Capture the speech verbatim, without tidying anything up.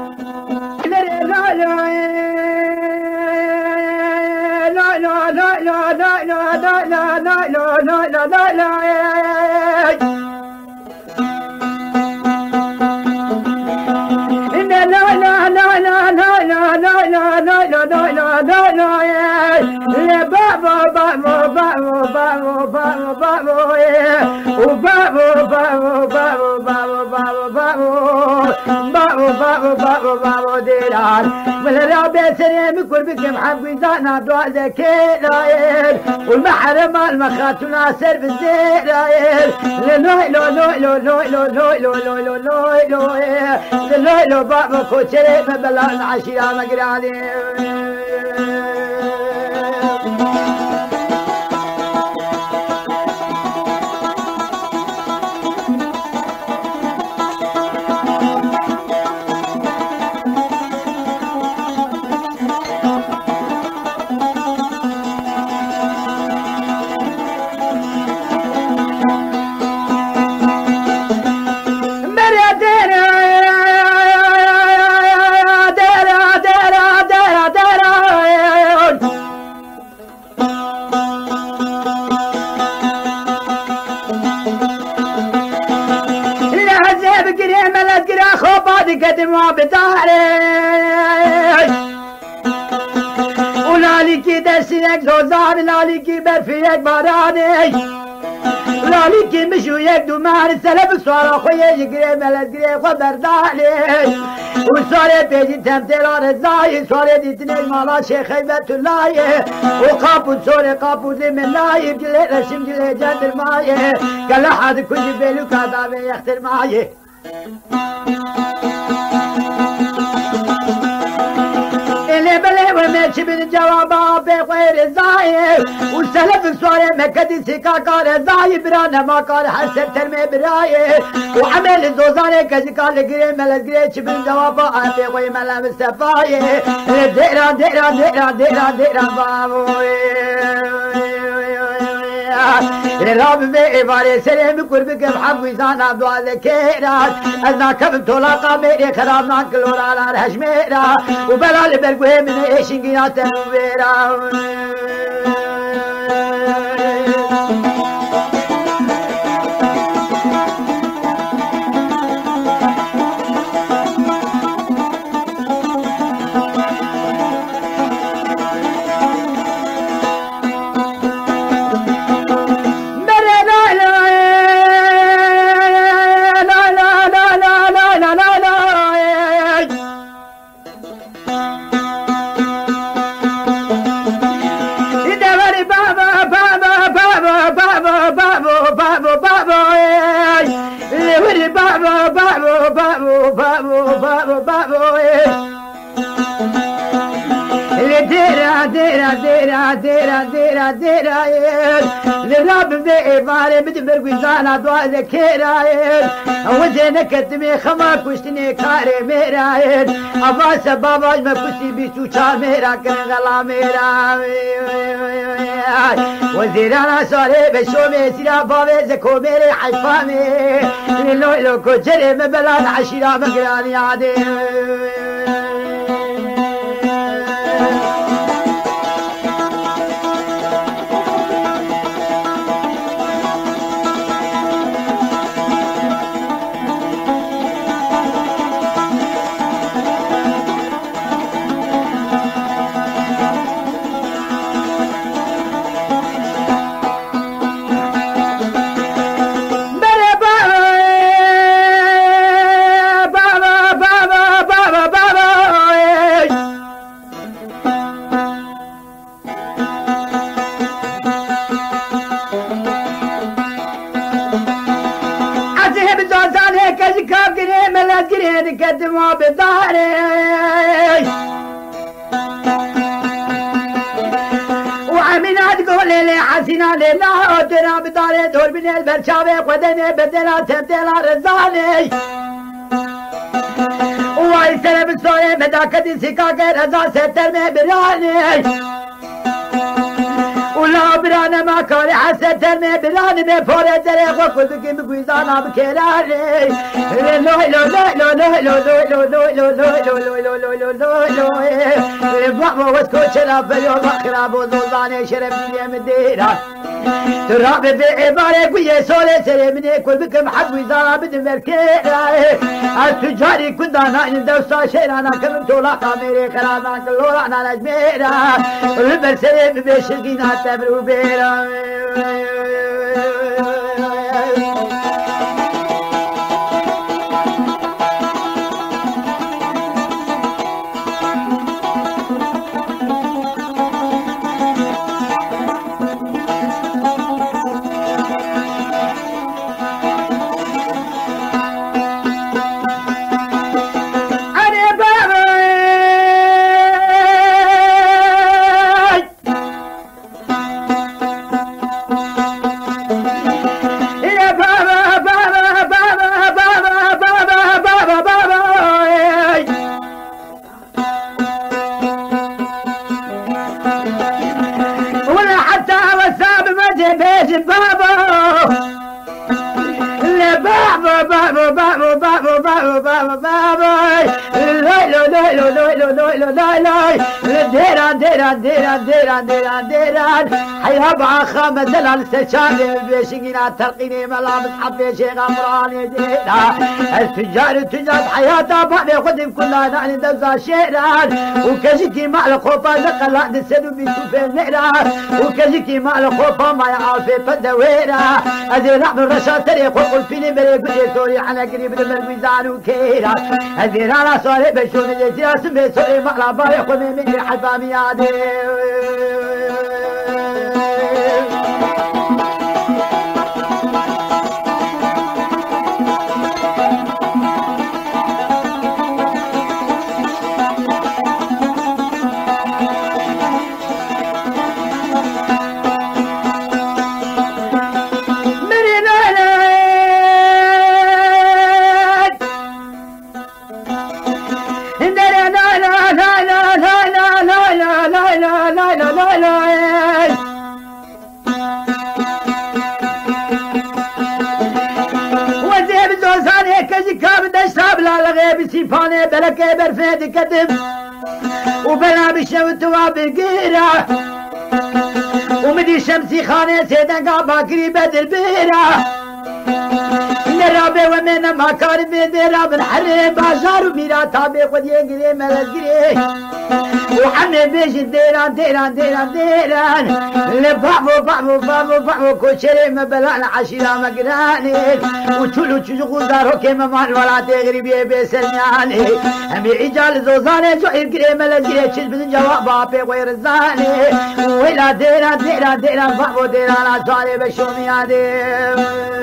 والمحرم المخات ناصر بالزير لو لو لو لو لو لو لو لو لو لو لو لو لو بابا كوتشري ببلا العشيرة مقراني قدموا بداري ولالي كي دسيك زوزان لالي كي برفيك باراني لالي كي مشو يك دومان السلب صار خويا يقري ملد قري خبرداني وصار بيجي تمثيل الزاي صار ديتني مالا شيخ هيبة الله وقابو صار قابو زي من لاي بجلي رشم جلي جد الماي قال حد كل بيلو كذا يختر معي اللي بلي وماشي بالجواب بغير الزايد والسلف سواري مكدي سيكا كار الزايد برانا ما كار حسب ترمي براي وعمل الزوزاني كذي كار لقري ملك قريش بالجواب بغير ملا مستفاي ديرا ديرا ديرا ديرا ديرا بابوي رب میں بارے سرے میں قرب کے بحب ویزان عبدو ذکیرات ازنا کب طلاقا میرے خراب نان کلورا لار حش میرا وبلال برگوه من ایشنگینا تنویرا ديرا ديرا ديرا ديرا ديرا للرب ذي باري مدبر ويزانا دوا ذكيراين وزينك كتمي خماك وشتني كاري ميراين أباس باباج ما كسي بيسو چار ميرا كن غلا ميرا وزيرانا ساري بشو ميسيرا بابي زكو ميري حيفامي للو لو كجري مبلان عشيرا مقراني عادي قدموا بداري وعمينا تقول لي حسينا لله ودنا بداري دور من البرشاوي ودني بدلا تبدلا رزاني وعي سلام السوري مداكدي سكاكي رزا ستر من براني والله برانه ما كاري حسن ترمي برانه ما فوري دري وكل كم بقيزانا بكراري لو لو لو لو لو لو لو لو لو لو لو لو لو لو لو بابا واسكو شراب اليوم خراب وزوزاني شرب اليوم الديران تراب بعبارة قوية سولة سري مني كل بكم حق وزارة بدم الكيرا التجاري كنت انا ندوسا شيرانا كم تولا خاميري خرابان كلورا انا نجميرا البر سري بشرقينا تبرو بيرا ديران ديران ديران ديران ديران ديران حيها بقى خامة دلال سشابي بيشينا تلقيني ملابس حبي شيخ امراني ديران التجار التجار حياتها بعد خدم كلها نعني دوزا شيران وكجيكي مع الخوفة نقلا نسدو بيشوفين نيران وكجيكي مع الخوفة ما يعرفي فدويرا هذه نحن الرشاد تاريخ وقل فيني مري بدي سوري على قريب من الميزان وكيران هذه رانا صاري بشوني جيسيا سمي سوري مع العباري خمي مني حفامي عادي سيفاني بلكي برفيد كتب وبلا بشوت وبقيرة ومدي شمسي خاني سيدان قابا قريبة البيرة نرابي ومن ما كان بيديرا بالحري بازار وميرا تابي قد ينقري ملقري وحمي بيش ديران ديران ديران ديران لبعبو بعبو بعبو بعبو كوشري مبلان عشيرا مقراني وشلو تشجو زارو كيما مان ولا تغري بيه بيسرنياني همي عجال زوزاني جو ينقري ملقري چش بدن جواب بابي غير الزاني ويلا ديران ديران ديران بعبو ديران عصاري بشومياني